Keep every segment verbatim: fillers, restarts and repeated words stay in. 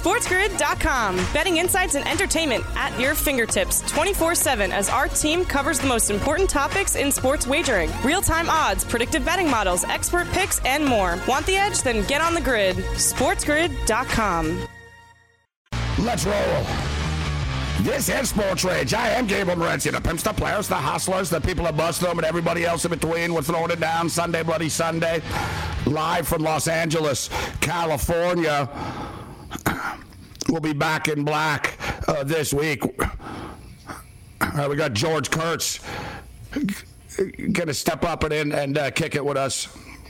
SportsGrid dot com. Betting insights and entertainment at your fingertips twenty-four seven as our team covers the most important topics in sports wagering. Real-time odds, predictive betting models, expert picks, and more. Want the edge? Then get on the grid. SportsGrid dot com. Let's roll. This is Sports Rage. I am Gabriel Morency. The pimps, the players, the hustlers, the people that bust them, and everybody else in between. We're throwing it down Sunday, Bloody Sunday. Live from Los Angeles, California. We'll be back in black uh, this week. Uh, we got George Kurtz going to step up and in and uh, kick it with us.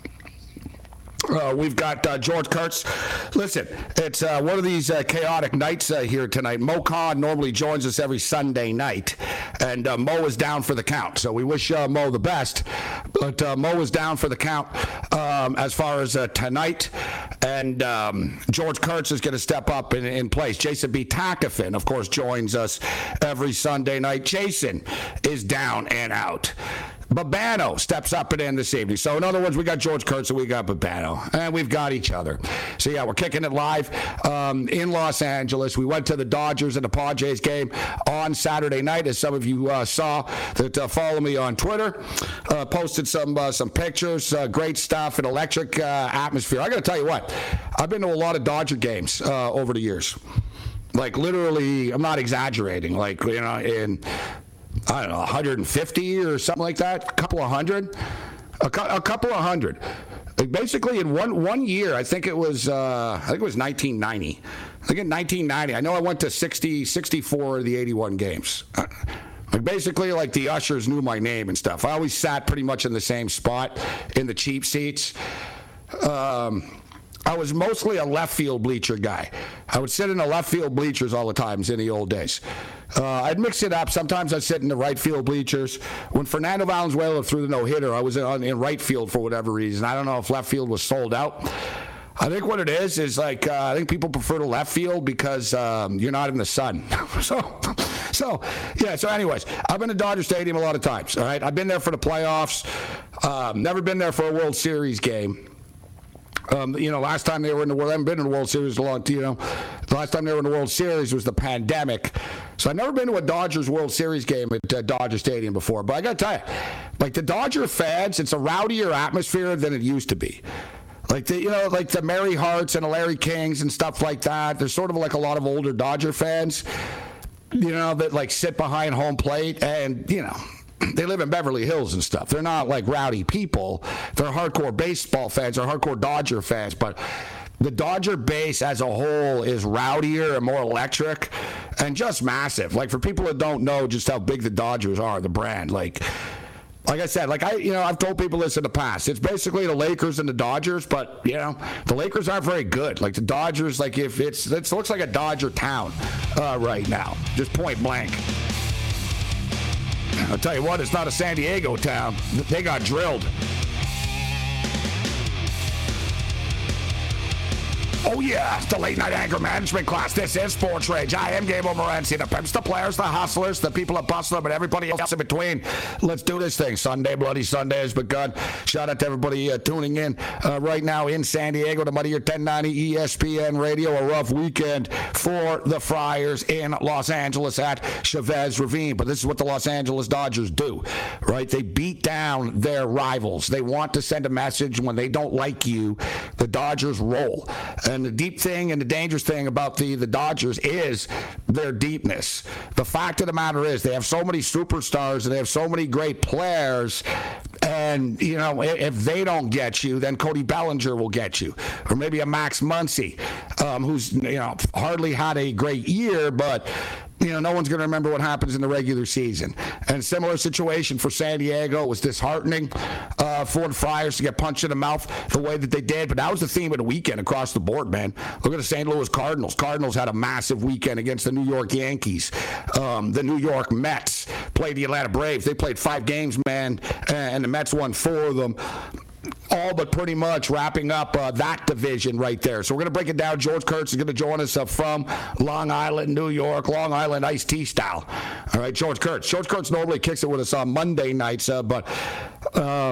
Uh, we've got uh, George Kurtz. Listen, it's uh, one of these uh, chaotic nights uh, here tonight. Mo Khan normally joins us every Sunday night, and uh, Mo is down for the count. So we wish uh, Mo the best, but uh, Mo is down for the count um, as far as uh, tonight, and um, George Kurtz is going to step up in, in place. Jason B. Takafin, of course, joins us every Sunday night. Jason is down and out. Babano steps up and in this evening. So, in other words, we got George Kurtz and we got Babano. And we've got each other. So, yeah, we're kicking it live um, in Los Angeles. We went to the Dodgers and the Padres game on Saturday night, as some of you uh, saw that uh, follow me on Twitter. Uh, posted some uh, some pictures. Uh, great stuff. An electric uh, atmosphere. I got to tell you what. I've been to a lot of Dodger games uh, over the years. Like, literally, I'm not exaggerating. Like, you know, in... I don't know, one hundred fifty or something like that, a couple of hundred, a, cu- a couple of hundred. Like basically, in one one year, I think it was, uh, I think it was nineteen ninety. I think in nineteen ninety, I know I went to sixty, sixty-four of the eighty-one games. Like basically, like the ushers knew my name and stuff. I always sat pretty much in the same spot in the cheap seats. Um, I was mostly a left field bleacher guy. I would sit in the left field bleachers all the times in the old days. Uh, I'd mix it up. Sometimes I'd sit in the right field bleachers. When Fernando Valenzuela threw the no-hitter, I was in, in right field for whatever reason. I don't know if left field was sold out. I think what it is is like uh, I think people prefer the left field because um, you're not in the sun. so, so yeah. So, anyways, I've been to Dodger Stadium a lot of times. All right, I've been there for the playoffs. Um, never been there for a World Series game. Um, you know, last time they were in the World, I haven't been in the World Series a long time, you know. The last time they were in the World Series was the pandemic. So I've never been to a Dodgers World Series game at uh, Dodger Stadium before. But I got to tell you, like the Dodger fans, it's a rowdier atmosphere than it used to be. Like, the, you know, like the Mary Harts and the Larry Kings and stuff like that. There's sort of like a lot of older Dodger fans, you know, that like sit behind home plate and, you know, they live in Beverly Hills and stuff. They're not like rowdy people. They're hardcore baseball fans or hardcore Dodger fans. But the Dodger base as a whole is rowdier and more electric and just massive. Like for people that don't know just how big the Dodgers are, the brand, like, like I said, like I, you know, I've told people this in the past. It's basically the Lakers and the Dodgers, but you know, the Lakers aren't very good. Like the Dodgers, like if it's, it looks like a Dodger town uh, right now, just point blank. I'll tell you what, it's not a San Diego town. They got drilled. Oh, yeah, it's the late night anger management class. This is Sports Rage. I am Gabriel Morency. The pimps, the players, the hustlers, the people that bustle them, and everybody else in between. Let's do this thing. Sunday, Bloody Sunday has begun. Shout out to everybody uh, tuning in uh, right now in San Diego to Muddy Year ten ninety E S P N Radio. A rough weekend for the Friars in Los Angeles at Chavez Ravine. But this is what the Los Angeles Dodgers do, right? They beat down their rivals. They want to send a message when they don't like you. The Dodgers roll. And the deep thing and the dangerous thing about the, the Dodgers is their deepness. The fact of the matter is they have so many superstars and they have so many great players. And, you know, if they don't get you, then Cody Bellinger will get you. Or maybe a Max Muncy, um, who's, you know, hardly had a great year, but you know, no one's going to remember what happens in the regular season. And similar situation for San Diego. It was disheartening uh, for the Friars to get punched in the mouth the way that they did. But that was the theme of the weekend across the board, man. Look at the Saint Louis Cardinals. Cardinals had a massive weekend against the New York Yankees. Um, the New York Mets played the Atlanta Braves. They played five games, man, and the Mets won four of them. All but pretty much wrapping up uh, that division right there. So we're going to break it down. George Kurtz is going to join us uh, from Long Island, New York, Long Island iced tea style. All right, George Kurtz. George Kurtz normally kicks it with us on Monday nights, uh, but um,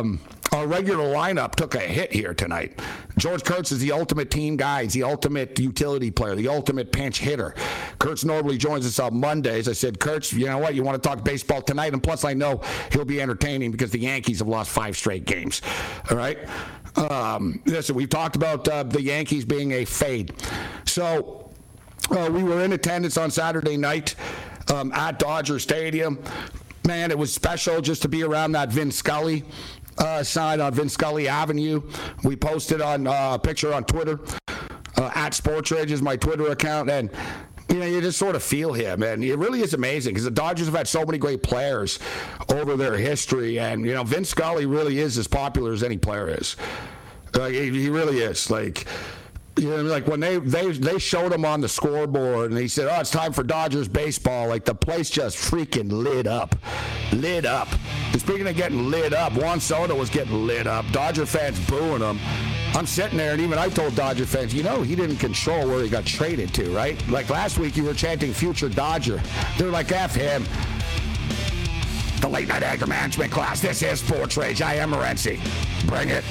our regular lineup took a hit here tonight. George Kurtz is the ultimate team guy. He's the ultimate utility player, the ultimate pinch hitter. Kurtz normally joins us on Mondays. I said, Kurtz, you know what? You want to talk baseball tonight? And plus, I know he'll be entertaining because the Yankees have lost five straight games. All right? Um, listen, we've talked about uh, the Yankees being a fade. So uh, we were in attendance on Saturday night um, at Dodger Stadium. Man, it was special just to be around that Vin Scully Uh, sign on Vin Scully Avenue. We posted on uh, a picture on Twitter. Uh, at Sports Rage is my Twitter account, and you know you just sort of feel him, and it really is amazing because the Dodgers have had so many great players over their history, and you know Vin Scully really is as popular as any player is. Like he, he really is. Like. You know, like when they, they they showed him on the scoreboard and he said, oh, it's time for Dodgers baseball, like the place just freaking lit up. Lit up. And speaking of getting lit up, Juan Soto was getting lit up. Dodger fans booing him. I'm sitting there, and even I told Dodger fans, you know, he didn't control where he got traded to, right? Like last week you were chanting future Dodger. They're like, F him. The late night anger management class. This is Sports Rage. I am Morency. Bring it.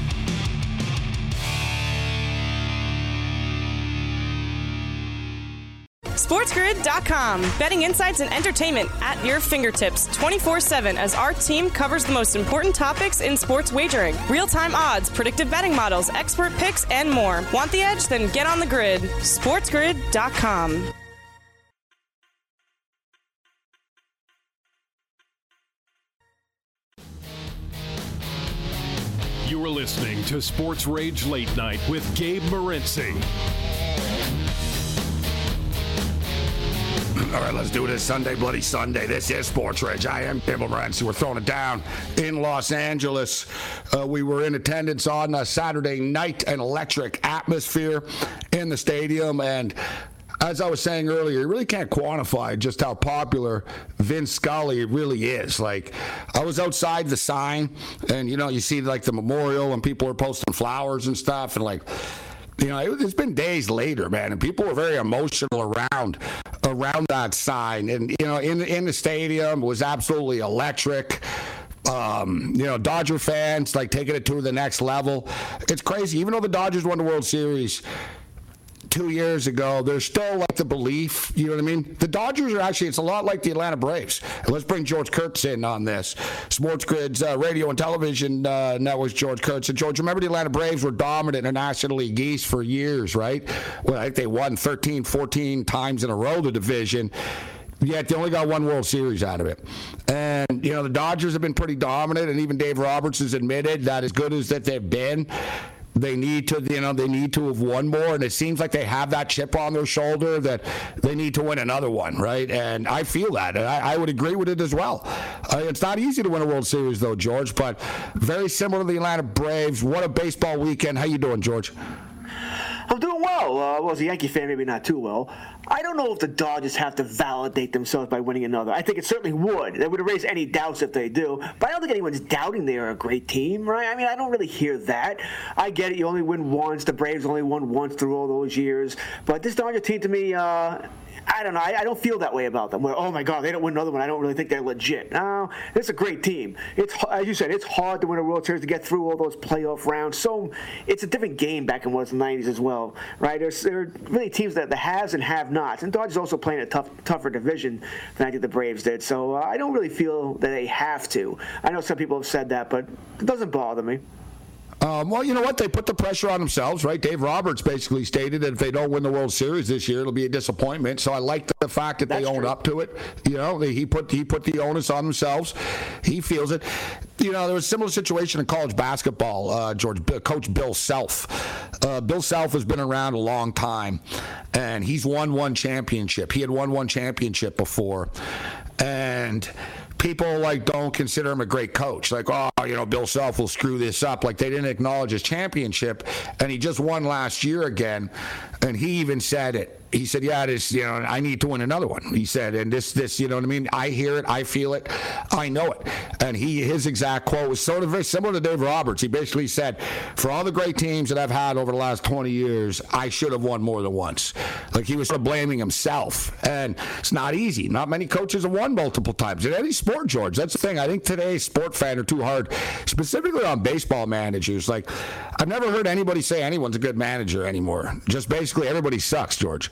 SportsGrid dot com. Betting insights and entertainment at your fingertips twenty-four seven as our team covers the most important topics in sports wagering. Real-time odds, predictive betting models, expert picks, and more. Want the edge? Then get on the grid. SportsGrid dot com. You are listening to Sports Rage Late Night with Gabe Morency. All right, let's do this. Sunday, Bloody Sunday. This is Sports Rage. I am Gabe Morency. We're throwing it down in Los Angeles. Uh, we were in attendance on a Saturday night, an electric atmosphere in the stadium. And as I was saying earlier, you really can't quantify just how popular Vin Scully really is. Like, I was outside the sign, and, you know, you see, like, the memorial, and people are posting flowers and stuff, and, like, you know, it, it's been days later, man, and people were very emotional around around that sign. And, you know, in, in the stadium, it was absolutely electric. Um, you know, Dodger fans, like, taking it to the next level. It's crazy. Even though the Dodgers won the World Series two years ago, there's still like the belief, you know what I mean? The Dodgers are actually, it's a lot like the Atlanta Braves. And let's bring George Kurtz in on this. Sports Grid's uh, radio and television uh, network's George Kurtz. And George, remember the Atlanta Braves were dominant in the National League East for years, right? Well, I think they won thirteen, fourteen times in a row the division. Yet they only got one World Series out of it. And, you know, the Dodgers have been pretty dominant, and even Dave Roberts has admitted that as good as that they've been, They need to, you know, they need to have won more, and it seems like they have that chip on their shoulder that they need to win another one, right? And I feel that, and I, I would agree with it as well. Uh, it's not easy to win a World Series, though, George, but very similar to the Atlanta Braves. What a baseball weekend. How you doing, George? I'm doing well. Uh, well, as a Yankee fan, maybe not too well. I don't know if the Dodgers have to validate themselves by winning another. I think it certainly would. That would erase any doubts if they do. But I don't think anyone's doubting they are a great team, right? I mean, I don't really hear that. I get it. You only win once. The Braves only won once through all those years. But this Dodger team, to me, uh, I don't know. I, I don't feel that way about them. Where, oh my God, they don't win another one. I don't really think they're legit. No, it's a great team. It's, as you said, it's hard to win a World Series, to get through all those playoff rounds. So it's a different game back in what was the nineties as well, right? There's there are really teams that the haves and have-nots, and Dodgers also playing a tough, tougher division than I think the Braves did. So uh, I don't really feel that they have to. I know some people have said that, but it doesn't bother me. Um, well, you know what? They put the pressure on themselves, right? Dave Roberts basically stated that if they don't win the World Series this year, it'll be a disappointment. So I like the fact that That's they own true. up to it. You know, he put he put the onus on themselves. He feels it. You know, there was a similar situation in college basketball. Uh, George, Coach Bill Self. Uh, Bill Self has been around a long time, and he's won one championship. He had won one championship before, and people like don't consider him a great coach. Like, oh, you know, Bill Self will screw this up. Like, they didn't acknowledge his championship, and he just won last year again. And he even said it. he said, yeah, this, you know, I need to win another one. He said, and this, this, you know what I mean? I hear it, I feel it, I know it. And he, his exact quote was sort of very similar to Dave Roberts. He basically said, for all the great teams that I've had over the last twenty years, I should have won more than once. Like, he was sort of blaming himself. And it's not easy. Not many coaches have won multiple times in any sport, George. That's the thing. I think today's sport fans are too hard, specifically on baseball managers. Like, I've never heard anybody say anyone's a good manager anymore. Just basically everybody sucks, George.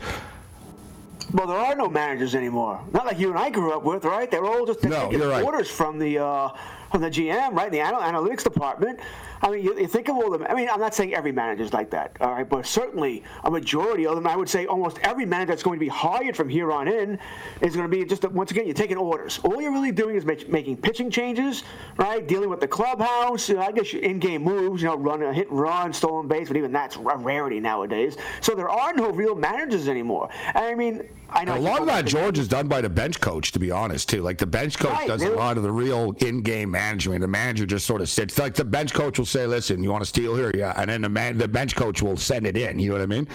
Well, there are no managers anymore. Not like you and I grew up with, right? They're all just no, taking right. orders from the uh, from the G M, right? The anal- analytics department. I mean, you, you think of all them. I mean, I'm not saying every manager's like that, all right? But certainly a majority of them, I would say almost every manager that's going to be hired from here on in is going to be just, a, once again, you're taking orders. All you're really doing is make, making pitching changes, right? Dealing with the clubhouse. You know, I guess your in-game moves, you know, run a hit and run, stolen base, but even that's a rarity nowadays. So there are no real managers anymore. And I mean, I know a lot of that, George, is done by the bench coach, to be honest, too. Like, the bench coach right, does really? a lot of the real in-game management. The manager just sort of sits. Like, the bench coach will say, listen, you want to steal here? Yeah. And then the man, the bench coach will send it in. You know what I mean?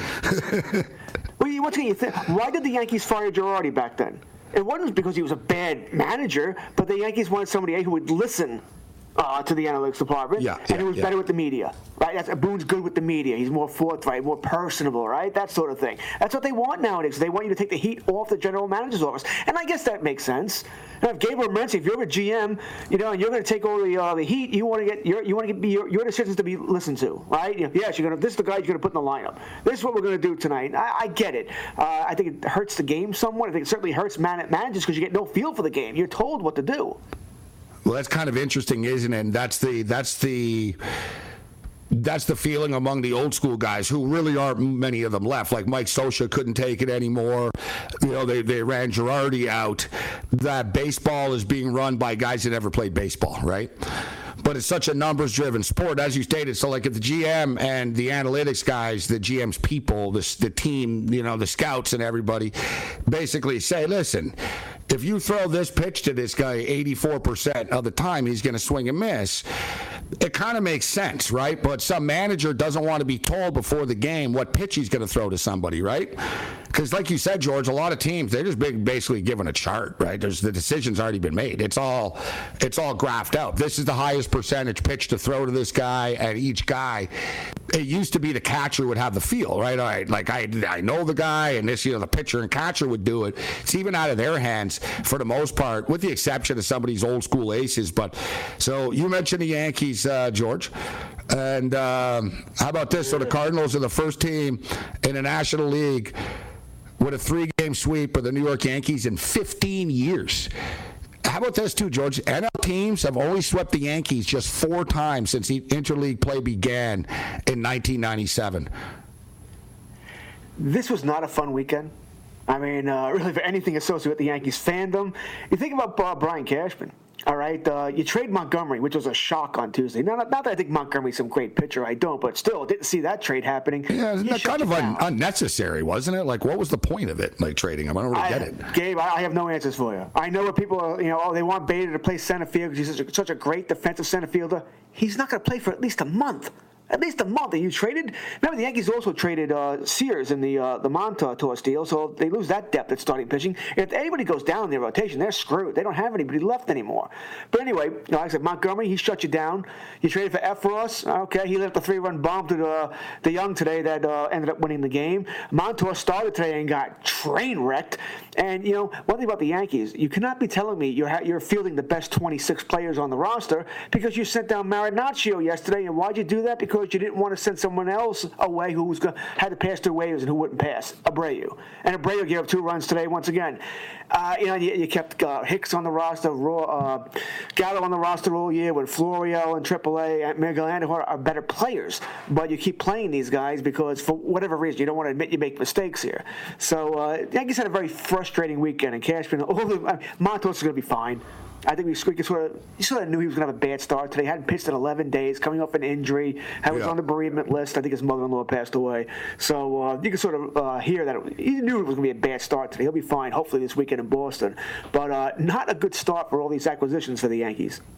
Well, once again, you think, why did the Yankees fire Girardi back then? It wasn't because he was a bad manager, but the Yankees wanted somebody who would listen Uh, to the analytics department, yeah, and yeah, he was yeah. better with the media, right? That's, Boone's good with the media. He's more forthright, more personable, right? That sort of thing. That's what they want nowadays. They want you to take the heat off the general manager's office, and I guess that makes sense. Now, if Gabriel Morency, if you're a G M, you know, and you're going to take all the uh, the heat, you want to get your you want to get your, your decisions to be listened to, right? You know, yes, you're going to. This is the guy you're going to put in the lineup. This is what we're going to do tonight. I, I get it. Uh, I think it hurts the game somewhat. I think it certainly hurts man- managers because you get no feel for the game. You're told what to do. Well, that's kind of interesting, isn't it? And that's the that's the that's the feeling among the old school guys, who really aren't many of them left. Like Mike Scioscia couldn't take it anymore. You know, they they ran Girardi out. That baseball is being run by guys that never played baseball, right? But it's such a numbers-driven sport, as you stated. So, like, if the G M and the analytics guys, the G M's people, the, the team, you know, the scouts and everybody, basically say, listen, if you throw this pitch to this guy eighty-four percent of the time, he's going to swing and miss. It kind of makes sense, right? But some manager doesn't want to be told before the game what pitch he's going to throw to somebody, right? Because like you said, George, a lot of teams, they're just basically given a chart, right? There's the decision's already been made. It's all it's all graphed out. This is the highest percentage pitch to throw to this guy, and each guy, it used to be the catcher would have the feel, right? All right, like I I know the guy, and this, you know, the pitcher and catcher would do it. It's even out of their hands for the most part, with the exception of some of these old school aces. But so you mentioned the Yankees, uh, George, and um, how about this? So the Cardinals are the first team in the National League with a three-game sweep of the New York Yankees in fifteen years. How about this, too, George? N L teams have only swept the Yankees just four times since the interleague play began in nineteen ninety-seven. This was not a fun weekend. I mean, uh, really, for anything associated with the Yankees fandom, you think about uh, Brian Cashman. All right, uh, you trade Montgomery, which was a shock on Tuesday. Now, not, not that I think Montgomery's some great pitcher, I don't, but still, didn't see that trade happening. Yeah, isn't that kind of un- unnecessary, wasn't it? Like, what was the point of it, like, trading him? I don't really I, get it. Gabe, I, I have no answers for you. I know what people are, you know, oh, they want Bader to play center field because he's such a, such a great defensive center fielder. He's not going to play for at least a month. At least a month. And you traded. Remember, the Yankees also traded uh, Sears in the uh, the Montas deal, so they lose that depth at starting pitching. If anybody goes down in their rotation, they're screwed. They don't have anybody left anymore. But anyway, you know, like I said, Montgomery, he shut you down. You traded for Efros. Okay, he left a three-run bomb to the the Young today that uh, ended up winning the game. Montas started today and got train wrecked. And you know, one thing about the Yankees, you cannot be telling me you're ha- you're fielding the best twenty-six players on the roster because you sent down Marinaccio yesterday. And why'd you do that? Because you didn't want to send someone else away who was going had to pass their waivers and who wouldn't pass. Abreu. And Abreu gave up two runs today once again. Uh, you know, you, you kept uh, Hicks on the roster, uh, Gallo on the roster all year with Florio and triple A and Miguel Andujar are better players. But you keep playing these guys because for whatever reason you don't want to admit you make mistakes here. So uh, Yankees had a very frustrating weekend, and Cashman, all the, I mean, Montas is going to be fine. I think we sort of, you sort of knew he was going to have a bad start today. He hadn't pitched in eleven days, coming off an injury. I was yeah. on the bereavement list. I think his mother-in-law passed away. So uh, you can sort of uh, hear that it, he knew it was going to be a bad start today. He'll be fine, hopefully, this weekend in Boston. But uh, not a good start for all these acquisitions for the Yankees.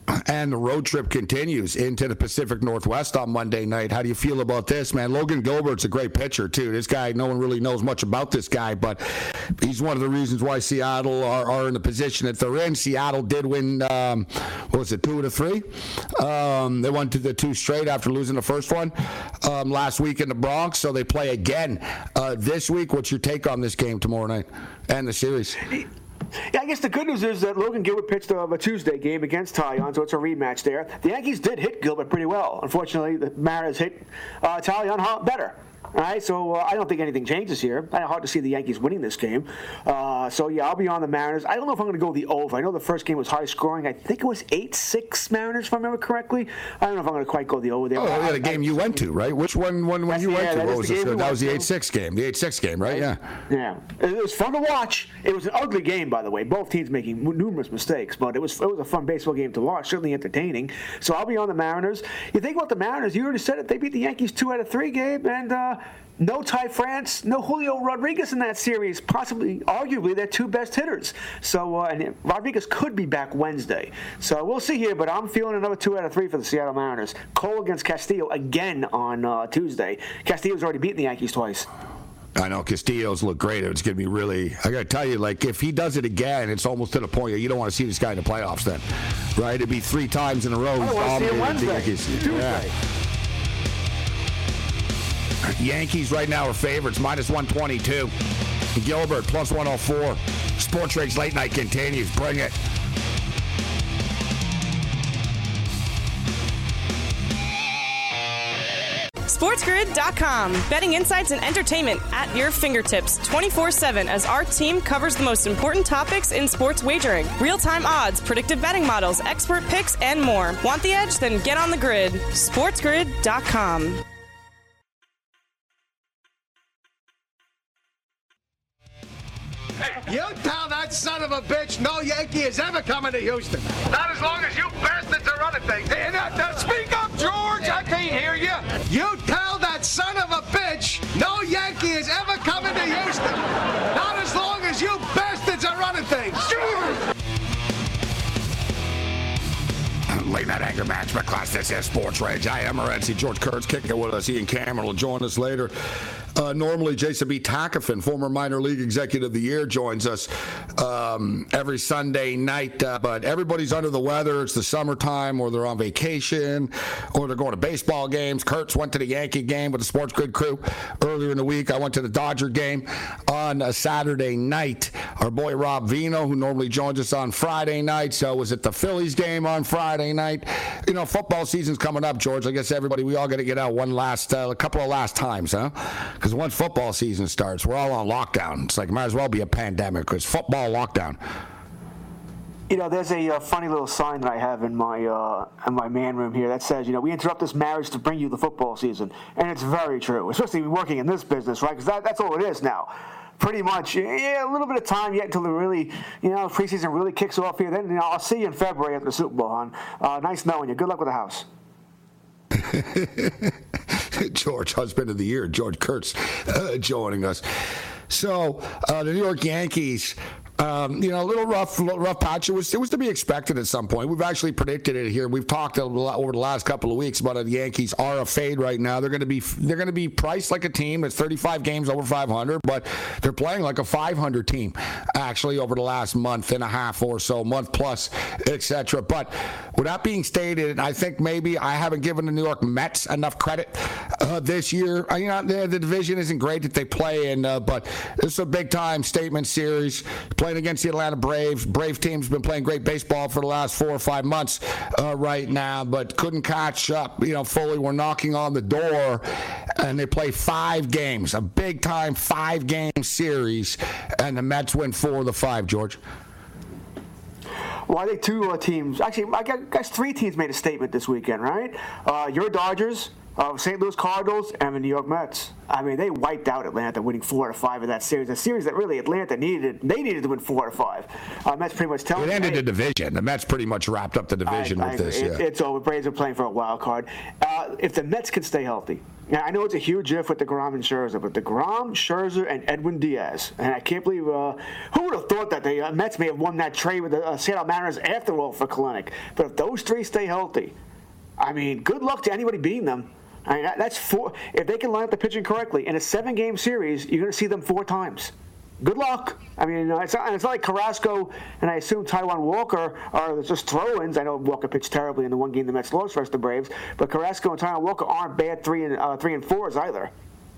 And the road trip continues into the Pacific Northwest on Monday night. How do you feel about this, man? Logan Gilbert's a great pitcher, too. This guy, no one really knows much about this guy, but he's one of the reasons why Seattle are, are in the position that they're in. Seattle did win, um, what was it, two of the three? Um, they won to the two straight after losing the first one um, last week in the Bronx, so they play again uh, this week. What's your take on this game tomorrow night and the series? Yeah, I guess the good news is that Logan Gilbert pitched a, a Tuesday game against Taillon, so it's a rematch there. The Yankees did hit Gilbert pretty well. Unfortunately, the Mariners hit uh, Taillon better. All right, so uh, I don't think anything changes here. I hard to see the Yankees winning this game. Uh, so, yeah, I'll be on the Mariners. I don't know if I'm going to go the over. I know the first game was high scoring. I think it was eight six Mariners, if I remember correctly. I don't know if I'm going to quite go the over there. Oh, yeah, the game I, you went to, right? Which one when, when you yeah, went to? That, what was this? we That was the eight six game. The eight six game, right? Yeah. Yeah. It was fun to watch. It was an ugly game, by the way. Both teams making numerous mistakes, but it was it was a fun baseball game to watch, certainly entertaining. So I'll be on the Mariners. You think about the Mariners, you already said it. They beat the Yankees two out of three, Gabe, and uh, no Ty France, no Julio Rodriguez in that series. Possibly, arguably, their two best hitters. So, uh, and Rodriguez could be back Wednesday. So we'll see here, but I'm feeling another two out of three for the Seattle Mariners. Cole against Castillo again on uh, Tuesday. Castillo's already beaten the Yankees twice. I know Castillo's look great. It's going to be really, I got to tell you, like, if he does it again, it's almost to the point that you don't want to see this guy in the playoffs then. Right? It'd be three times in a row. I want to see him Wednesday, Tuesday. Yeah. Yankees right now are favorites, minus one twenty-two. Gilbert, plus one oh four. Sports Rage Late Night continues. Bring it. SportsGrid dot com. Betting insights and entertainment at your fingertips twenty-four seven as our team covers the most important topics in sports wagering. Real-time odds, predictive betting models, expert picks, and more. Want the edge? Then get on the grid. SportsGrid dot com. You tell that son of a bitch no Yankee is ever coming to Houston. Not as long as you bastards are running things. Hey, now, now speak up, George. I can't hear you. You tell that son of a bitch no Yankee is ever coming to Houston. Not as long as you bastards are running things. Late Night Anger Management Class. This is Sports Rage. I am Morency. George Kurtz kicking it with us. Ian Cameron will join us later. Uh, normally, Jason B. Takafin, former minor league executive of the year, joins us um, every Sunday night. Uh, but everybody's under the weather. It's the summertime, or they're on vacation, or they're going to baseball games. Kurtz went to the Yankee game with the Sports Grid crew earlier in the week. I went to the Dodger game on a Saturday night. Our boy Rob Vino, who normally joins us on Friday night, so was at the Phillies game on Friday night. You know, football season's coming up, George. I guess everybody, we all got to get out one last, uh, a couple of last times, huh? Because once football season starts, we're all on lockdown. It's like, might as well be a pandemic, because football lockdown. You know, there's a uh, funny little sign that I have in my uh, in my man room here that says, you know, we interrupt this marriage to bring you the football season. And it's very true, especially working in this business, right? Because that, that's all it is now. Pretty much, yeah, a little bit of time yet until the really, you know, preseason really kicks off here. Then, you know, I'll see you in February after the Super Bowl, hon. Uh, nice knowing you. Good luck with the house. George, husband of the year, George Kurtz, uh, joining us. So, uh, the New York Yankees, um, you know, a little rough, little rough patch. It was, it was to be expected at some point. We've actually predicted it here. We've talked a lot over the last couple of weeks about how the Yankees are a fade right now. They're going to be, they're going to be priced like a team that's thirty-five games over five hundred, but they're playing like a five hundred team actually over the last month and a half or so, month plus, et cetera. But with that being stated, I think maybe I haven't given the New York Mets enough credit uh, this year. Uh, you know, the, the division isn't great that they play in, uh, but it's a big time statement series. Playing against the Atlanta Braves. Brave team's been playing great baseball for the last four or five months uh, right now, but couldn't catch up, you know, fully. We're knocking on the door, and they play five games, a big-time five-game series, and the Mets win four of the five, George. Well, I think two uh, teams, actually, I guess three teams made a statement this weekend, right? Uh, your Dodgers, of Saint Louis Cardinals and the New York Mets. I mean, they wiped out Atlanta, winning four out of five of that series. A series that really Atlanta needed. They needed to win four out of five. Uh, Mets pretty much telling. It ended hey, the division. The Mets pretty much wrapped up the division I, with I, this. It, yeah. It's over. Braves are playing for a wild card. Uh, if the Mets can stay healthy. Now, I know it's a huge if with DeGrom and Scherzer, but DeGrom, Scherzer, and Edwin Diaz. And I can't believe uh, who would have thought that the uh, Mets may have won that trade with the uh, Seattle Mariners after all for Kalenic. But if those three stay healthy, I mean, good luck to anybody beating them. I mean, that, that's four. If they can line up the pitching correctly in a seven-game series, you're going to see them four times. Good luck. I mean, it's not, it's not like Carrasco and I assume Taijuan Walker are just throw-ins. I know Walker pitched terribly in the one game the Mets lost versus the Braves, but Carrasco and Taijuan Walker aren't bad three and uh, three and fours either.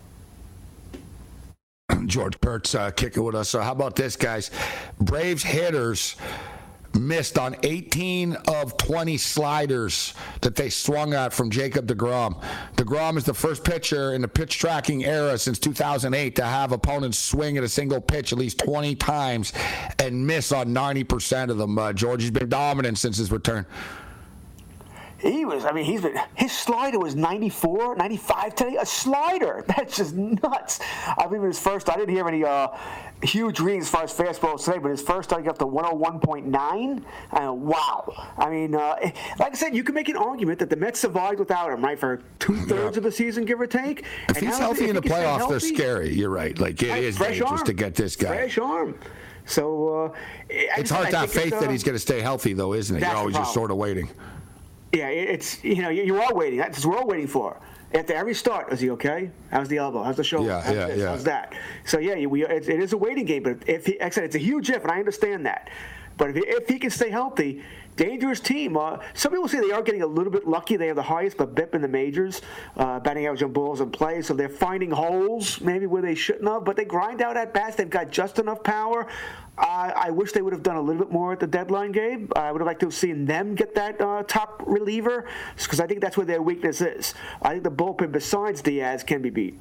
George Kurtz uh, kicking with us. So how about this, guys? Braves hitters missed on eighteen of twenty sliders that they swung at from Jacob deGrom. deGrom is the first pitcher in the pitch tracking era since two thousand eight to have opponents swing at a single pitch at least twenty times and miss on ninety percent of them. Uh, George, he's been dominant since his return. He was, I mean, he's been, his slider was ninety-four, ninety-five today. A slider. That's just nuts. I believe his first, I didn't hear any uh, huge readings as far as fastballs today, but his first starting up to one oh one point nine. Uh, wow. I mean, uh, like I said, you can make an argument that the Mets survived without him, right, for two-thirds yeah. of the season, give or take. If and he's now, healthy if in the playoffs, healthy, they're scary. You're right. Like, it right, is fresh dangerous arm. to get this guy. Fresh arm. So, uh, it's hard to have faith uh, that he's going to stay healthy, though, isn't it? You're always just sort of waiting. Yeah, it's, you know, you, you are waiting. That's what we're all waiting for. After every start, is he okay? How's the elbow? How's the shoulder? Yeah, How's yeah, this? yeah. How's that? So, yeah, we, it, it is a waiting game. But if he, like I said, it's a huge if, and I understand that. But if he, if he can stay healthy, dangerous team. Uh, some people say they are getting a little bit lucky. They have the highest, but B I P in the majors, uh, batting average on balls in play. So they're finding holes maybe where they shouldn't have. But they grind out at bats. They've got just enough power. Uh, I wish they would have done a little bit more at the deadline, Gabe. I would have liked to have seen them get that uh, top reliever because I think that's where their weakness is. I think the bullpen, besides Diaz, can be beat.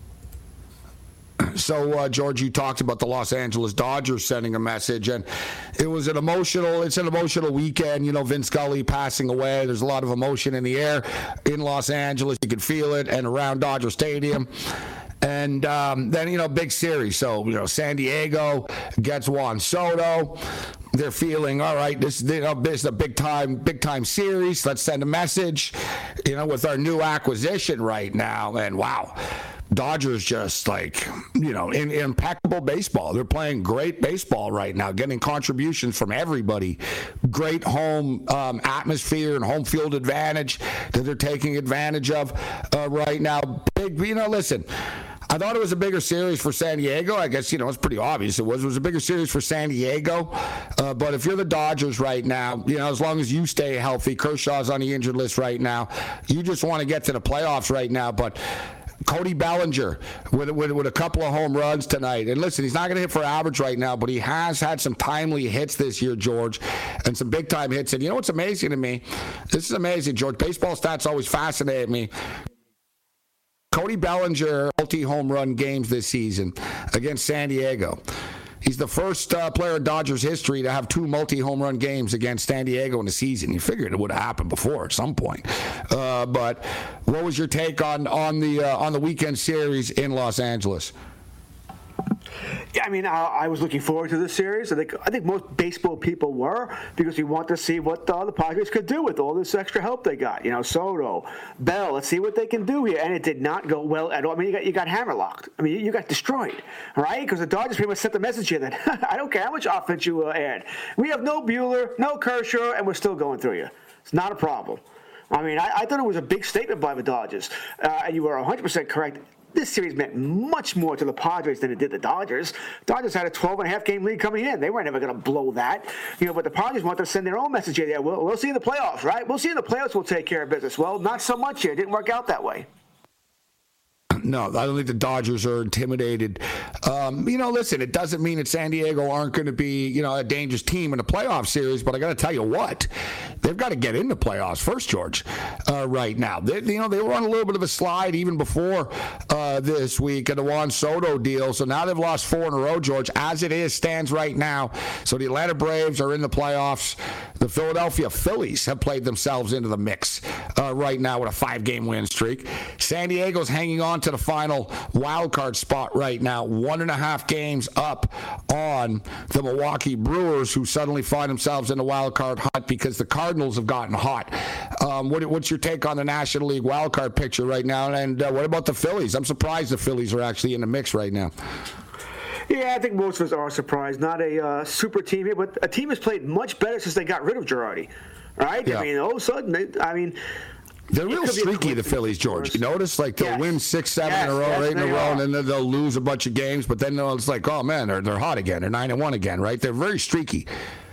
So, uh, George, you talked about the Los Angeles Dodgers sending a message, and it was an emotional, it's an emotional weekend. You know, Vince Scully passing away. There's a lot of emotion in the air in Los Angeles. You can feel it, and around Dodger Stadium. And um, then, you know, big series. So, you know, San Diego gets Juan Soto. They're feeling, all right, this, you know, this is a big time, big time series. Let's send a message, you know, with our new acquisition right now. And wow, Dodgers just like, you know, in, in impeccable baseball. They're playing great baseball right now, getting contributions from everybody. Great home um, atmosphere and home field advantage that they're taking advantage of uh, right now. Big, you know, listen, I thought it was a bigger series for San Diego. I guess, you know, it's pretty obvious it was. It was a bigger series for San Diego. Uh, but if you're the Dodgers right now, you know, as long as you stay healthy, Kershaw's on the injured list right now. You just want to get to the playoffs right now. But Cody Bellinger with, with, with a couple of home runs tonight. And listen, he's not going to hit for average right now, but he has had some timely hits this year, George, and some big-time hits. And you know what's amazing to me? This is amazing, George. Baseball stats always fascinate me. Cody Bellinger, multi-home run games this season against San Diego. He's the first uh, player in Dodgers history to have two multi-home run games against San Diego in a season. You figured it would have happened before at some point. Uh, but what was your take on on the uh, on the weekend series in Los Angeles? Yeah, I mean, I, I was looking forward to this series. I think I think most baseball people were because we want to see what uh, the Padres could do with all this extra help they got. You know, Soto, Bell. Let's see what they can do here. And it did not go well at all. I mean, you got you got hammerlocked. I mean, you, you got destroyed, right? Because the Dodgers pretty much sent the message here that I don't care how much offense you uh, add. We have no Buehler, no Kershaw, and we're still going through you. It's not a problem. I mean, I, I thought it was a big statement by the Dodgers, uh, and you were one hundred percent correct. This series meant much more to the Padres than it did the Dodgers. Dodgers had a twelve and a half game lead coming in. They weren't ever going to blow that. You know, but the Padres wanted to send their own message here. Yeah, we'll, we'll see in the playoffs, right? We'll see in the playoffs. We'll take care of business. Well, not so much here. It didn't work out that way. no, I don't think the Dodgers are intimidated. Um, you know, listen, it doesn't mean that San Diego aren't going to be, you know, a dangerous team in the playoff series, but I got to tell you what, they've got to get into playoffs first, George, uh, right now. They, you know, they were on a little bit of a slide even before uh, this week and the Juan Soto deal, so now they've lost four in a row, George, as it is, stands right now. So the Atlanta Braves are in the playoffs. The Philadelphia Phillies have played themselves into the mix uh, right now with a five-game win streak. San Diego's hanging on to the final wild card spot right now, one and a half games up on the Milwaukee Brewers, who suddenly find themselves in the wild card hunt because the Cardinals have gotten hot. Um, what, what's your take on the National League wild card picture right now? And uh, what about the Phillies? I'm surprised the Phillies are actually in the mix right now. Yeah, I think most of us are surprised. Not a uh, super team here, but a team has played much better since they got rid of Girardi. Right? Yeah. I mean, all of a sudden, they, I mean, they're real streaky, the Phillies, George. You notice, like, they'll yes. win six, seven yes, in a row, yes, eight in a they row, are. and then they'll lose a bunch of games. But then it's like, oh man, they're they're hot again. They're nine and one again, right? They're very streaky.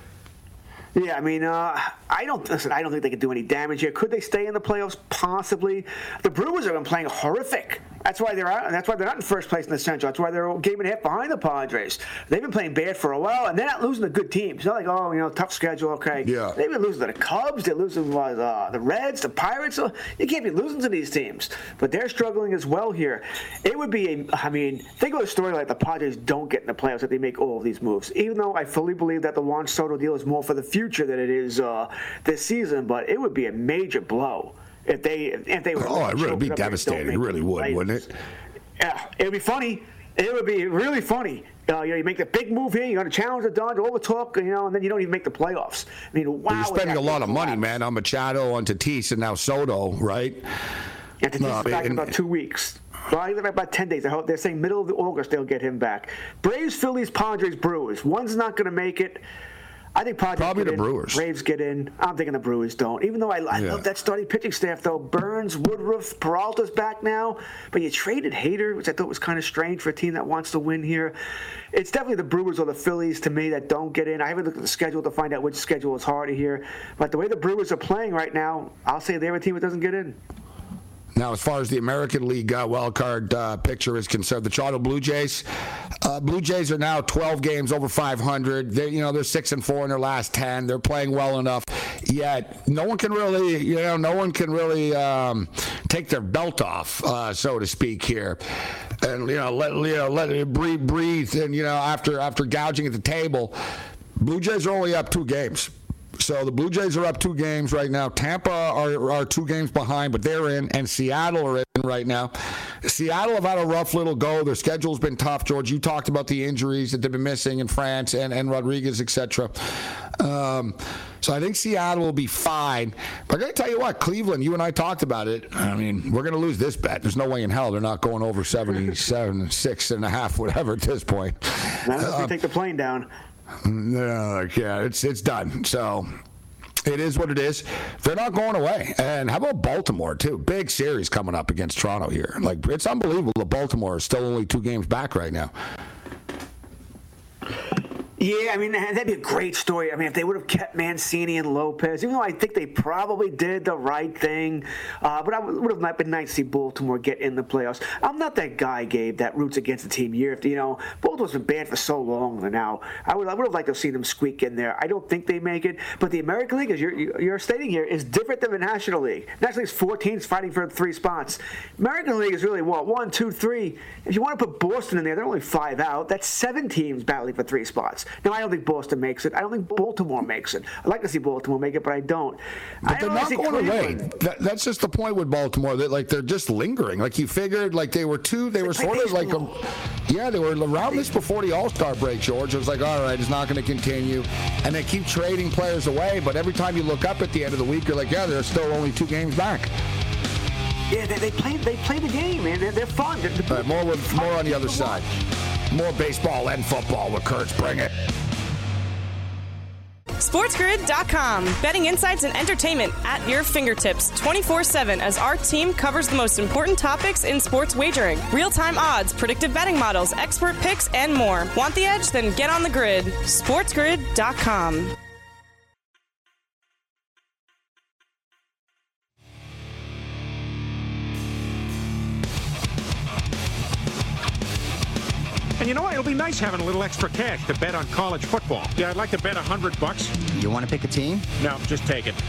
Yeah, I mean, uh, I don't listen. I don't think they can do any damage here. Could they stay in the playoffs? Possibly. The Brewers have been playing horrific. That's why they're out. That's why they're not in first place in the Central. That's why they're a game and a half behind the Padres. They've been playing bad for a while, and they're not losing to good teams. It's not like, oh, you know, tough schedule. Okay. Yeah. They've been losing to the Cubs. They're losing to uh, the Reds, the Pirates. So you can't be losing to these teams. But they're struggling as well here. It would be a. I mean, think of a story like the Padres don't get in the playoffs if they make all of these moves. Even though I fully believe that the Juan Soto deal is more for the future than it is uh, this season, but it would be a major blow if they if they were. Oh, it would be devastating. It really would, wouldn't it? Yeah, it would be funny. It would be really funny. Uh, you know, you make the big move here, you're going to challenge the Dodgers, all the talk, you know, and then you don't even make the playoffs. I mean, wow. You're spending a lot of money, man, on Machado, on Tatis, and now Soto, right? Yeah, Tatis No, is back in and- about two weeks. Well, about ten days. I hope they're saying middle of August they'll get him back. Braves, Phillies, Padres, Brewers. One's not going to make it. I think Padres Probably get the in, Brewers. Braves get in. I'm thinking the Brewers don't. Even though I, I Yeah. love that starting pitching staff, though. Burns, Woodruff, Peralta's back now. But you traded Hader, which I thought was kind of strange for a team that wants to win here. It's definitely the Brewers or the Phillies, to me, that don't get in. I haven't looked at the schedule to find out which schedule is harder here. But the way the Brewers are playing right now, I'll say they're a team that doesn't get in. Now, as far as the American League uh, wild card uh, picture is concerned, the Toronto Blue Jays, uh, Blue Jays are now twelve games over five hundred. They, you know, they're six and four in their last ten. They're playing well enough. Yet, no one can really, you know, no one can really um, take their belt off, uh, so to speak here, and you know, let you know, let it breathe, breathe, and you know, after after gouging at the table, Blue Jays are only up two games. So the Blue Jays are up two games right now. Tampa are, are two games behind, but they're in, and Seattle are in right now. Seattle have had a rough little go. Their schedule's been tough, George. You talked about the injuries that they've been missing in France and, and Rodriguez, et cetera. Um, so I think Seattle will be fine. But I got to tell you what, Cleveland, you and I talked about it. I mean, we're going to lose this bet. There's no way in hell they're not going over seventy-seven, six and a half, whatever at this point. Not if Um, we take the plane down. No, yeah, it's it's done. So it is what it is. They're not going away. And how about Baltimore, too? Big series coming up against Toronto here. Like, it's unbelievable that Baltimore is still only two games back right now. Yeah, I mean, that'd be a great story. I mean, if they would have kept Mancini and Lopez, even though I think they probably did the right thing, uh, but I would have not been nice to see Baltimore get in the playoffs. I'm not that guy, Gabe, that roots against the team year after, you know, Baltimore's been bad for so long now. I would, I would have liked to have seen them squeak in there. I don't think they make it, but the American League, as you're, you're stating here, is different than the National League. National League's four teams fighting for three spots. American League is really, what, one, two, three. If you want to put Boston in there, they're only five out. That's seven teams battling for three spots. Now, I don't think Boston makes it. I don't think Baltimore makes it. I'd like to see Baltimore make it, but I don't. But I they're don't not see going away. Cleveland. That, that's just the point with Baltimore. That like they're just lingering. Like you figured, like they were two. They were play sort of like a, baseball. yeah, they were around this before the All-Star break. George, it was like, all right, it's not going to continue, and they keep trading players away. But every time you look up at the end of the week, you're like, yeah, they're still only two games back. Yeah, they, they play. They play the game, man. They're, they're fun. They're, All right, more with more on the other side. More baseball and football with Kurtz. Bring it. SportsGrid dot com. Betting insights and entertainment at your fingertips twenty-four seven as our team covers the most important topics in sports wagering. Real-time odds, predictive betting models, expert picks, and more. Want the edge? Then get on the grid. SportsGrid dot com. And you know what? It'll be nice having a little extra cash to bet on college football. Yeah, I'd like to bet a hundred bucks. You want to pick a team? No, just take it.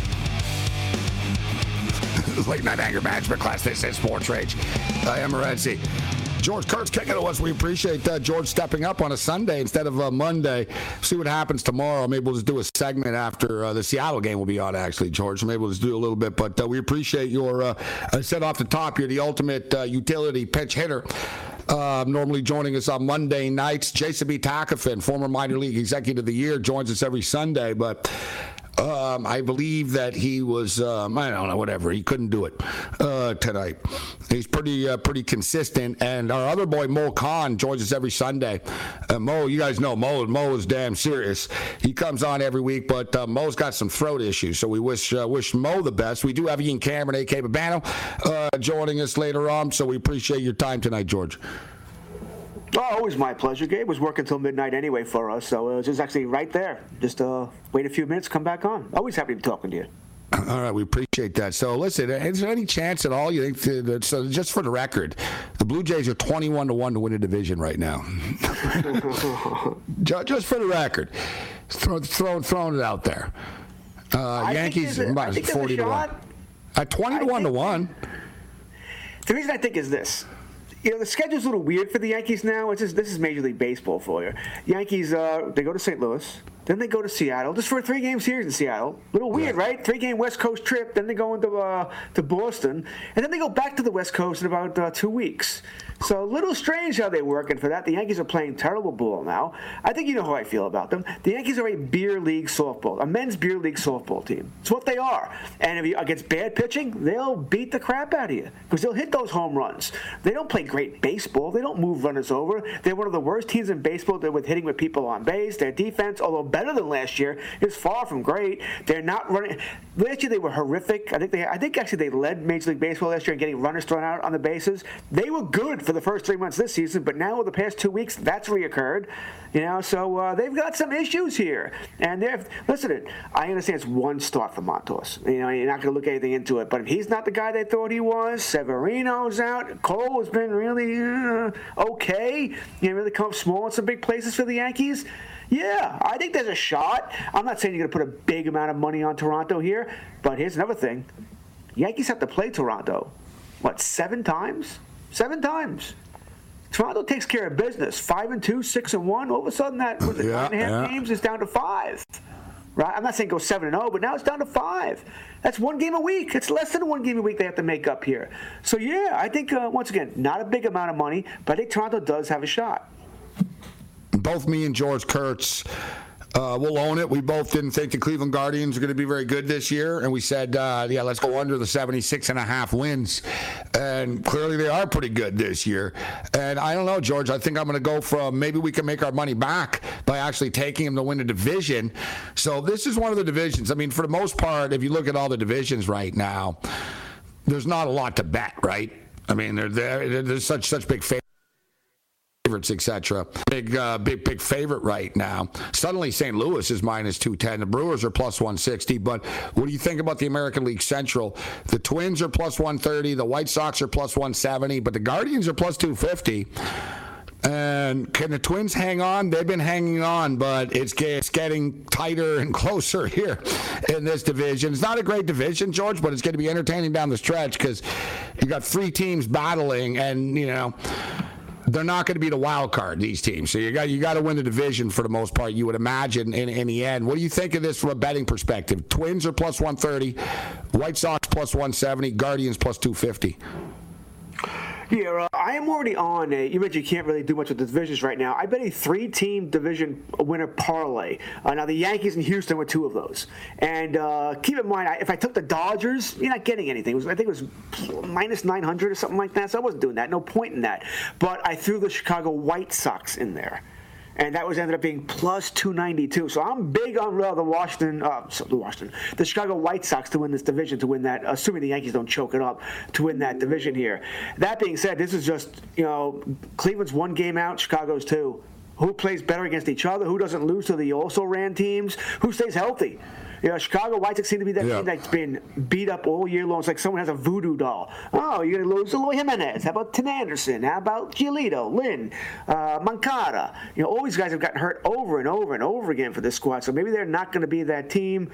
Late night anger management class. This is Sports Rage. I am Morency. George Kurtz kicking to us. We appreciate uh, George stepping up on a Sunday instead of a Monday. See what happens tomorrow. Maybe we'll just do a segment after uh, the Seattle game will be on, actually, George. Maybe we'll just do a little bit. But uh, we appreciate your, uh, I said off the top, you're the ultimate uh, utility pitch hitter. Uh, normally joining us on Monday nights. Jason B. Takafin, former minor league executive of the year, joins us every Sunday. But Um, I believe that he was, um, I don't know, whatever. He couldn't do it uh, tonight. He's pretty uh, pretty consistent. And our other boy, Mo Khan, joins us every Sunday. Uh, Mo, you guys know Mo. Mo is damn serious. He comes on every week, but uh, Mo's got some throat issues, so we wish uh, wish Mo the best. We do have Ian Cameron, a k a. Babano, uh, joining us later on, so we appreciate your time tonight, George. Oh, always my pleasure. Gabe was working until midnight anyway for us, so it was just actually right there. Just uh, wait a few minutes, come back on. Always happy to be talking to you. All right, we appreciate that. So, listen, is there any chance at all, you think, that, so just for the record, the Blue Jays are twenty-one to one to win a division right now? Just for the record. Throw, throw, throwing it out there. Uh, Yankees a, about forty to one. At twenty to one to one. The reason I think is this. You know, the schedule's a little weird for the Yankees now. It's just, this is Major League Baseball for you. Yankees, uh, they go to Saint Louis. Then they go to Seattle, just for a three-game series in Seattle. A little weird, right? Three-game West Coast trip. Then they go into uh, to Boston. And then they go back to the West Coast in about uh, two weeks. So a little strange how they're working for that. The Yankees are playing terrible ball now. I think you know how I feel about them. The Yankees are a beer league softball, a men's beer league softball team. It's what they are. And if you against bad pitching, they'll beat the crap out of you because they'll hit those home runs. They don't play great baseball. They don't move runners over. They're one of the worst teams in baseball with hitting with people on base. Their defense, although better than last year, is far from great. They're not running. Last year they were horrific. I think they. I think actually they led Major League Baseball last year in getting runners thrown out on the bases. They were good for the first three months this season, but now over the past two weeks, that's reoccurred. You know, so uh, they've got some issues here. And they're listen. I understand it's one start for Montos. You know, you're not going to look anything into it. But if he's not the guy they thought he was, Severino's out. Cole has been really uh, okay. You know, really come small in some big places for the Yankees. Yeah, I think there's a shot. I'm not saying you're going to put a big amount of money on Toronto here, but here's another thing. Yankees have to play Toronto, what, seven times? Seven times. Toronto takes care of business. Five and two, six and one. All of a sudden, that was yeah, nine and a half yeah. games is down to five. Right? I'm not saying go seven and zero, but now it's down to five. That's one game a week. It's less than one game a week they have to make up here. So yeah, I think uh, once again, not a big amount of money, but I think Toronto does have a shot. Both me and George Kurtz uh, will own it. We both didn't think the Cleveland Guardians were going to be very good this year, and we said, uh, yeah, let's go under the seventy-six and a half wins. And clearly they are pretty good this year. And I don't know, George, I think I'm going to go from maybe we can make our money back by actually taking them to win a division. So this is one of the divisions. I mean, for the most part, if you look at all the divisions right now, there's not a lot to bet, right? I mean, they're, they're, they're such, such big favorites. Favorites, et cetera. Big, uh, big, big favorite right now. Suddenly, Saint Louis is minus two ten. The Brewers are plus one sixty. But what do you think about the American League Central? The Twins are plus one thirty. The White Sox are plus one seventy. But the Guardians are plus two fifty. And can the Twins hang on? They've been hanging on, but it's, it's getting tighter and closer here in this division. It's not a great division, George, but it's going to be entertaining down the stretch because you got three teams battling, and, you know, they're not going to be the wild card, these teams. So you got you got to win the division for the most part, you would imagine, in, in the end. What do you think of this from a betting perspective? Twins are plus one thirty, White Sox plus one seventy, Guardians plus two fifty. Yeah, uh, I am already on a, you mentioned you can't really do much with the divisions right now. I bet a three-team division winner parlay. Uh, now, the Yankees and Houston were two of those. And uh, keep in mind, I, if I took the Dodgers, you're not getting anything. It was, I think it was minus nine hundred or something like that, so I wasn't doing that. No point in that. But I threw the Chicago White Sox in there. And that was ended up being plus two ninety-two. So I'm big on uh, the Washington, uh, so the Washington, the Chicago White Sox to win this division, to win that, assuming the Yankees don't choke it up, to win that division here. That being said, this is just, you know, Cleveland's one game out, Chicago's two. Who plays better against each other? Who doesn't lose to the also-ran teams? Who stays healthy? You know, Chicago White Sox seem to be that yeah. team that's been beat up all year long. It's like someone has a voodoo doll. Oh, you're going to lose Eloy Jimenez. How about Tim Anderson? How about Giolito, Lynn, uh, Moncada? You know, all these guys have gotten hurt over and over and over again for this squad. So maybe they're not going to be that team.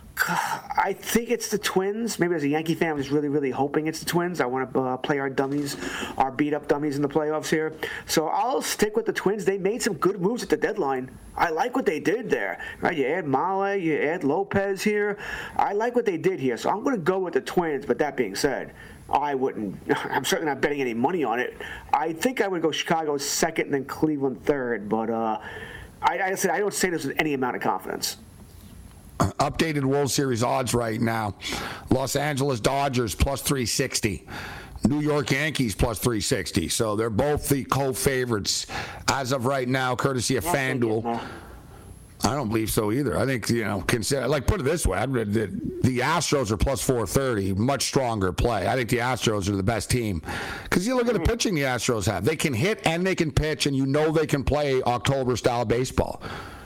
I think it's the Twins. Maybe as a Yankee fan, I was really, really hoping it's the Twins. I want to uh, play our dummies, our beat-up dummies in the playoffs here. So I'll stick with the Twins. They made some good moves at the deadline. I like what they did there. Right? You add Male, you add Lopez here. I like what they did here. So I'm going to go with the Twins. But that being said, I wouldn't. I'm certainly not betting any money on it. I think I would go Chicago second and then Cleveland third. But uh, I, I said I don't say this with any amount of confidence. Updated World Series odds right now. Los Angeles Dodgers plus three sixty. New York Yankees plus three sixty. So they're both the co-favorites as of right now, courtesy of FanDuel. I don't believe so either. I think, you know, consider, like, put it this way. The, the Astros are plus four thirty, much stronger play. I think the Astros are the best team. Because you look at the pitching the Astros have. They can hit and they can pitch, and you know they can play October-style baseball.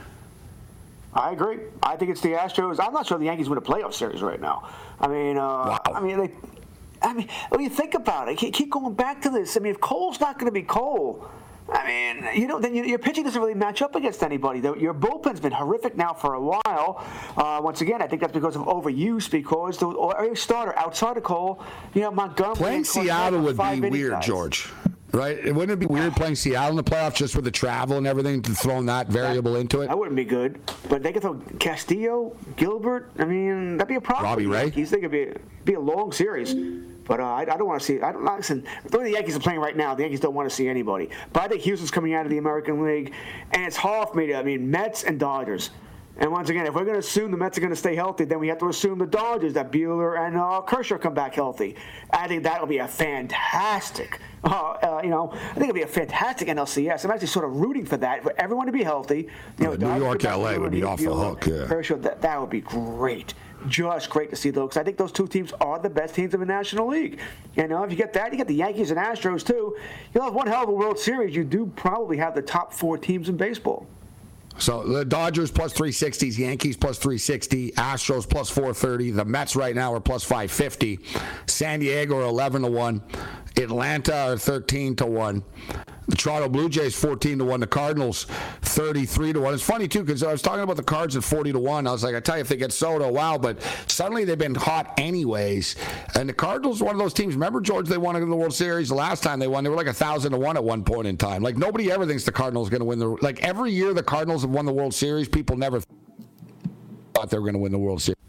I agree. I think it's the Astros. I'm not sure the Yankees win a playoff series right now. I mean, uh, wow. I mean, they. I mean, when you think about it, keep going back to this. I mean, if Cole's not going to be Cole, I mean, you know, then your pitching doesn't really match up against anybody. Your bullpen's been horrific now for a while. Uh, once again, I think that's because of overuse. Because the every starter outside of Cole, you know, Montgomery. Playing Seattle would be weird, guys. George. Right? Wouldn't it be weird playing Seattle in the playoffs just with the travel and everything, to throw that variable that, into it? That wouldn't be good. But they could throw Castillo, Gilbert. I mean, that'd be a problem. Robbie Ray. Yankees. They could be be a long series. But uh, I, I don't want to see. I don't listen. The way the Yankees are playing right now, the Yankees don't want to see anybody. But I think Houston's coming out of the American League, and it's hard for me to. I mean, Mets and Dodgers. And once again, if we're going to assume the Mets are going to stay healthy, then we have to assume the Dodgers, that Buehler and uh, Kershaw come back healthy. I think that'll be a fantastic, uh, uh, you know, I think it'll be a fantastic N L C S. I'm actually sort of rooting for that, for everyone to be healthy. You know, uh, New York, L A would be off the hook. Yeah. Kershaw, that, that would be great. Just great to see those, because I think those two teams are the best teams in the National League. You know, if you get that, you get the Yankees and Astros too. You'll have one hell of a World Series. You do probably have the top four teams in baseball. So the Dodgers plus three sixty, Yankees plus three sixty, Astros plus four thirty. The Mets right now are plus five fifty. San Diego are eleven to one. Atlanta are thirteen to one. The Toronto Blue Jays fourteen to one. The Cardinals thirty-three to one. It's funny, too, because I was talking about the Cards at forty to one. I was like, I tell you, if they get Soto, wow. But suddenly they've been hot anyways. And the Cardinals are one of those teams. Remember, George, they won in the World Series the last time they won. They were like one thousand to one at one point in time. Like, nobody ever thinks the Cardinals are going to win the – like, every year the Cardinals have won the World Series, people never thought they were going to win the World Series.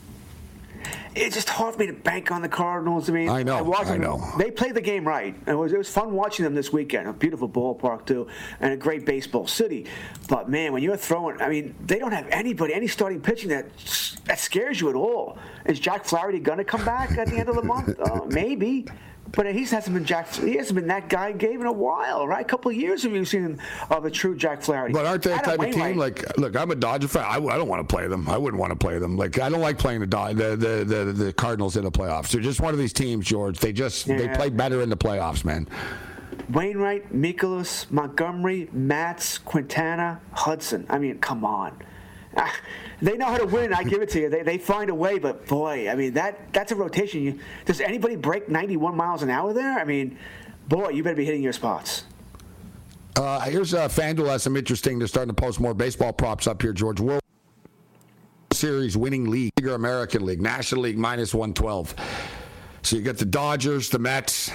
It's just hard for me to bank on the Cardinals. I mean, I know, I, I know. Them. They played the game right. It was, it was fun watching them this weekend. A beautiful ballpark, too, and a great baseball city. But, man, when you're throwing, I mean, they don't have anybody, any starting pitching that that scares you at all. Is Jack Flaherty going to come back at the end of the month? Uh, maybe. But he hasn't been Jack. He hasn't been that guy Gabe in a while, right? A couple of years have you seen of a true Jack Flaherty? But aren't they that type Wainwright, of team? Like, look, I'm a Dodger fan. I, I don't want to play them. I wouldn't want to play them. Like, I don't like playing the the the the, the Cardinals in the playoffs. They're just one of these teams, George. They just yeah. they play better in the playoffs, man. Wainwright, Mikolas, Montgomery, Matz, Quintana, Hudson. I mean, come on. They know how to win. I give it to you. They they find a way, but boy, I mean that that's a rotation. You, does anybody break ninety-one miles an hour there? I mean, boy, you better be hitting your spots. Uh, here's uh, FanDuel has some interesting. They're starting to post more baseball props up here, George. World Series winning league, bigger American League, National League minus one twelve. So you got the Dodgers, the Mets.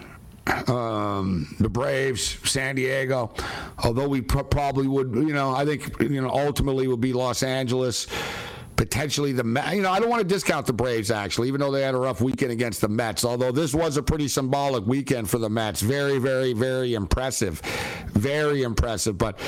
Um, the Braves, San Diego, although we pr- probably would, you know, I think, you know, ultimately would be Los Angeles, potentially the Mets. You know, I don't want to discount the Braves, actually, even though they had a rough weekend against the Mets, although this was a pretty symbolic weekend for the Mets. Very, very, very impressive. Very impressive. But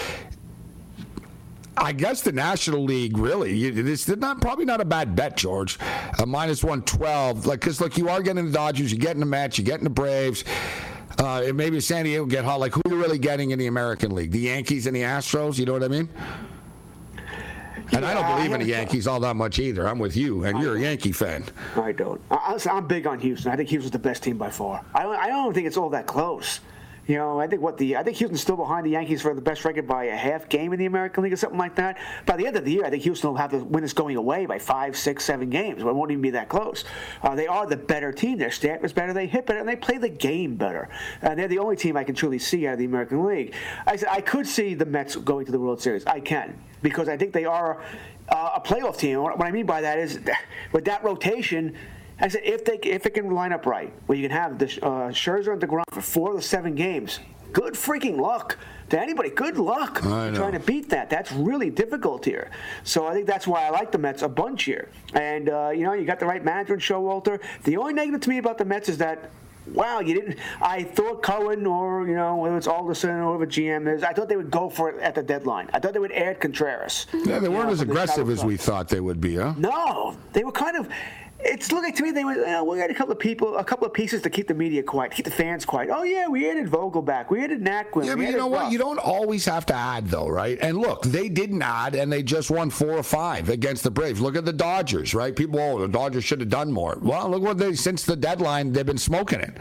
I guess the National League, really, it's not probably not a bad bet, George. A minus one twelve. Like, because, look, you are getting the Dodgers, you're getting the Mets, you're getting the Braves. Uh, and maybe San Diego get hot. Like, who are you really getting in the American League? The Yankees and the Astros? You know what I mean? And yeah, I don't believe in the Yankees all that much either. I'm with you, and I you're don't. a Yankee fan. I don't. I, I'm big on Houston. I think Houston's the best team by far. I, I don't think it's all that close. You know, I think what the I think Houston's still behind the Yankees for the best record by a half game in the American League or something like that. By the end of the year, I think Houston will have to win this going away by five, six, seven games. It won't even be that close. Uh, they are the better team. Their stat was better. They hit better, and they play the game better. And they're the only team I can truly see out of the American League. I said I could see the Mets going to the World Series. I can, because I think they are uh, a playoff team. What I mean by that is, with that rotation, I said if they if it can line up right, where you can have the uh, Scherzer and DeGrom for four of the seven games, good freaking luck to anybody. Good luck trying to beat that. That's really difficult here. So I think that's why I like the Mets a bunch here. And uh, you know, you got the right manager in Showalter. The only negative to me about the Mets is that, wow, you didn't. I thought Cohen, or you know, whether it's Alderson or whoever G M is, I thought they would go for it at the deadline. I thought they would add Contreras. Yeah, they weren't know, as aggressive as we thought they would be, huh? No, they were kind of. It's looking to me they were. You know, we had a couple of people, a couple of pieces to keep the media quiet, keep the fans quiet. Oh yeah, we added Vogel back, we added Naquin. Yeah, but you know what? Ruff. You don't always have to add, though, right? And look, they didn't add, and they just won four or five against the Braves. Look at the Dodgers, right? People, oh, the Dodgers should have done more. Well, look what they since the deadline, they've been smoking it.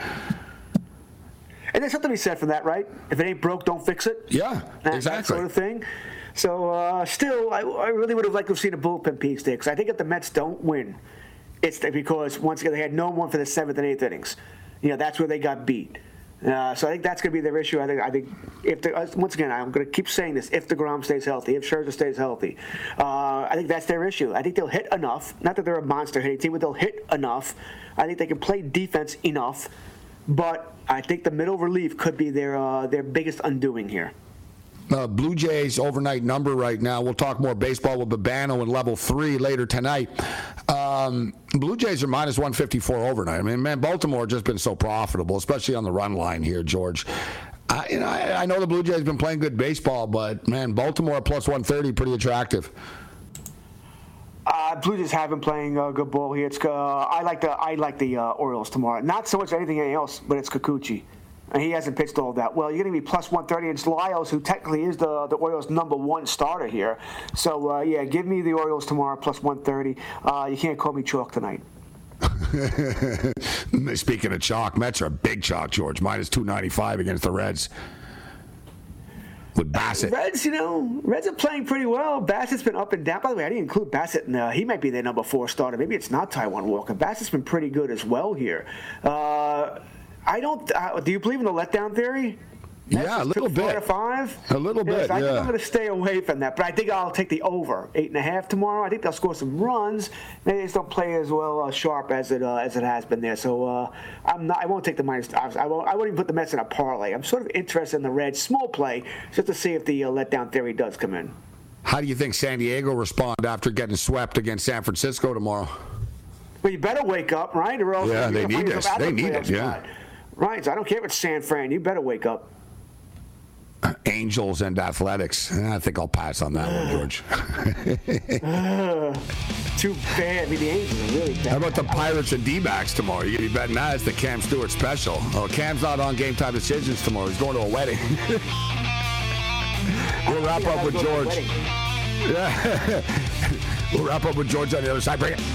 And there's something to be said for that, right? If it ain't broke, don't fix it. Yeah, that, exactly. That sort of thing. So uh, still, I, I really would have liked to have seen a bullpen piece there, because I think if the Mets don't win, it's because once again they had no one for the seventh and eighth innings. You know, that's where they got beat. Uh, so I think that's going to be their issue. I think. I think if the, uh, once again, I'm going to keep saying this: if DeGrom stays healthy, if Scherzer stays healthy, uh, I think that's their issue. I think they'll hit enough. Not that they're a monster hitting team, but they'll hit enough. I think they can play defense enough. But I think the middle relief could be their uh, their biggest undoing here. Uh, Blue Jays overnight number right now. We'll talk more baseball with Babano in level three later tonight. Um, Blue Jays are minus one fifty-four overnight. I mean, man, Baltimore just been so profitable, especially on the run line here, George. I, you know, I, I know the Blue Jays have been playing good baseball, but, man, Baltimore plus one thirty, pretty attractive. Uh, Blue Jays have been playing uh, good ball here. It's uh, I like the I like the uh, Orioles tomorrow. Not so much anything else, but it's Kikuchi. And he hasn't pitched all that well. You're going to be plus one thirty. It's Lyles, who technically is the, the Orioles' number one starter here. So, uh, yeah, give me the Orioles tomorrow, plus one thirty. Uh, you can't call me chalk tonight. Speaking of chalk, Mets are a big chalk, George. Minus two ninety-five against the Reds. With Bassett. Reds, you know, Reds are playing pretty well. Bassett's been up and down. By the way, I didn't include Bassett in the, he might be their number four starter. Maybe it's not Taijuan Walker. Bassett's been pretty good as well here. Uh... I don't. Uh, do you believe in the letdown theory? That's yeah, a little bit. Four to five. A little yes, bit. I yeah. think I'm going to stay away from that, but I think I'll take the over eight and a half tomorrow. I think they'll score some runs. Maybe they just don't play as well uh, sharp as it uh, as it has been there. So uh, I'm not. I won't take the minus. I won't. I won't even put the Mets in a parlay. I'm sort of interested in the Reds small play just to see if the uh, letdown theory does come in. How do you think San Diego respond after getting swept against San Francisco tomorrow? Well, you better wake up, right? Or else yeah, they need this. They need it. Yeah. Spot. Right, so I don't care if it's San Fran. You better wake up. Uh, Angels and Athletics. I think I'll pass on that uh, one, George. uh, too bad. I mean, the Angels are really bad. How about the Pirates and D-backs tomorrow? You're going to be betting that as the Cam Stewart special. Oh, Cam's not on Game Time Decisions tomorrow. He's going to a wedding. We'll wrap up with George. Yeah. We'll wrap up with George on the other side. Bring it.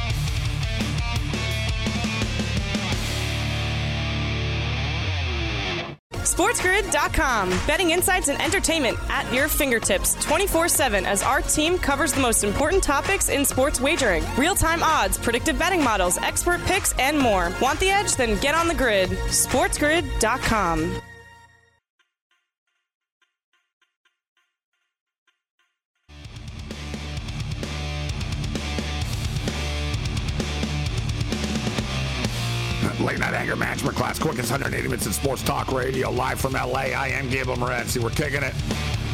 SportsGrid dot com. Betting insights and entertainment at your fingertips twenty-four seven as our team covers the most important topics in sports wagering. Real-time odds, predictive betting models, expert picks, and more. Want the edge? Then get on the grid. SportsGrid dot com. Late Night Anger Management Class, quickest one hundred eighty minutes in sports talk radio, live from L A. I am Gabriel Morency. We're kicking it.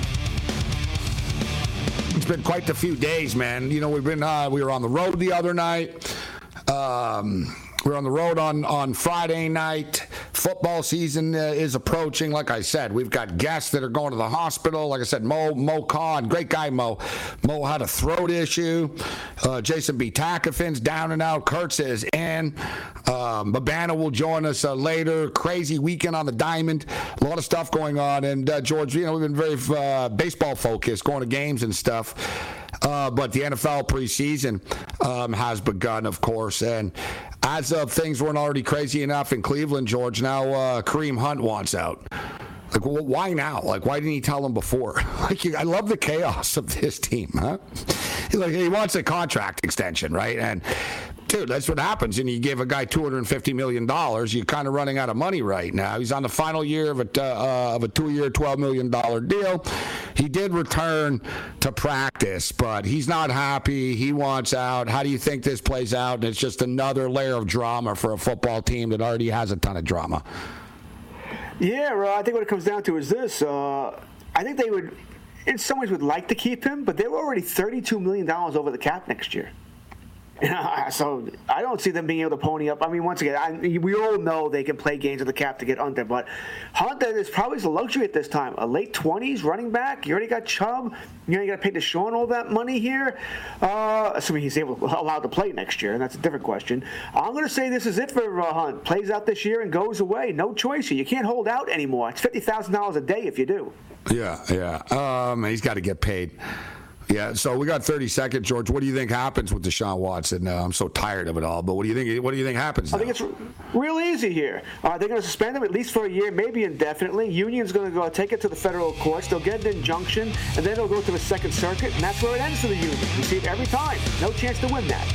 It's been quite a few days, man. You know, we've been uh, we were on the road the other night. Um, we were on the road on, on Friday night. Football season uh, is approaching. Like I said, we've got guests that are going to the hospital. Like I said, Mo Mo Khan, great guy Mo. Mo had a throat issue. Uh, Jason B. Takafin's down and out. Kurtz is in. Um, Babano will join us uh, later. Crazy weekend on the Diamond. A lot of stuff going on. And uh, George, you know, we've been very uh, baseball focused, going to games and stuff. Uh, but the N F L preseason um, has begun, of course. And as of things weren't already crazy enough in Cleveland, George, now uh, Kareem Hunt wants out. Like, well, why now? Like, why didn't he tell him before? Like, I love the chaos of this team, huh? He's like, he wants a contract extension, right? And, dude, that's what happens. And you give a guy two hundred fifty million dollars, you're kind of running out of money right now. He's on the final year of a, uh, of a two-year, twelve million dollars deal. He did return to practice, but he's not happy. He wants out. How do you think this plays out? And it's just another layer of drama for a football team that already has a ton of drama. Yeah, uh, I think what it comes down to is this. Uh, I think they would, in some ways, would like to keep him, but they were already thirty-two million dollars over the cap next year. So I don't see them being able to pony up. I mean, once again, I, we all know they can play games with the cap to get under, but Hunt is probably a luxury at this time. A late twenties running back. You already got Chubb. You know, you got to pay Deshaun all that money here. Uh, assuming he's able, allowed to play next year, and that's a different question. I'm going to say this is it for uh, Hunt. Plays out this year and goes away. No choice here. You can't hold out anymore. It's fifty thousand dollars a day if you do. Yeah, yeah. Um, he's got to get paid. Yeah, so we got thirty seconds, George. What do you think happens with Deshaun Watson? Uh, I'm so tired of it all, but what do you think? What do you think happens now? I think it's real easy here. Uh, they're going to suspend him at least for a year, maybe indefinitely. Union's going to go take it to the federal courts. They'll get an injunction, and then it'll go to the Second Circuit, and that's where it ends for the Union. You see it every time. No chance to win that.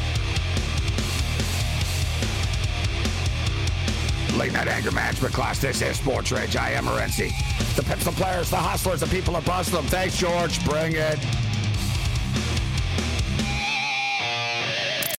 Late Night Anger Management Class. This is Sports Rage. I am Morency. The Pimps, the Players, the Hustlers, the people that bust them. Thanks, George. Bring it.